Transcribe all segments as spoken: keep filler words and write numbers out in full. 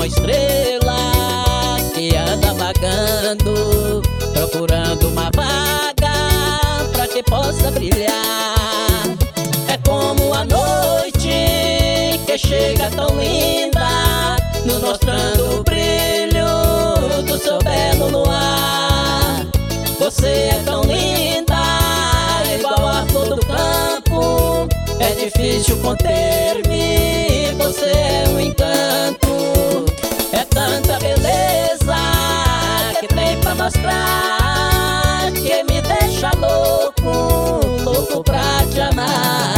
estrela que anda vagando, procurando uma vaga pra que possa brilhar. É como a noite que chega tão linda, nos mostrando o brilho do seu belo luar. Você é tão linda, igual a flor do campo, é difícil conter-me, você é um encanto. É tanta beleza que tem pra mostrar, que me deixa louco, louco pra te amar.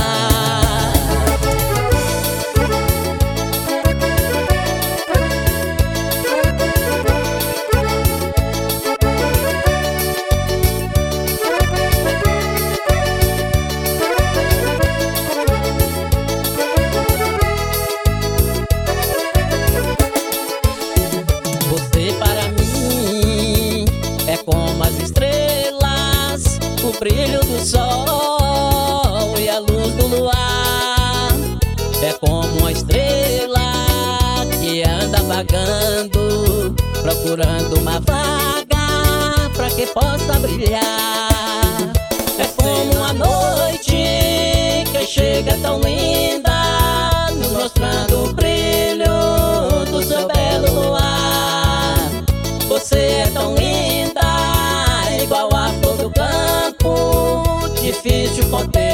Você para mim é como as estrelas, o brilho do sol e a luz do luar. É como uma estrela que anda vagando, procurando uma vaga pra que possa brilhar. É como uma noite que chega tão linda, nos mostrando o brilho do seu belo luar. Você é tão linda, igual a flor do campo, difícil conter.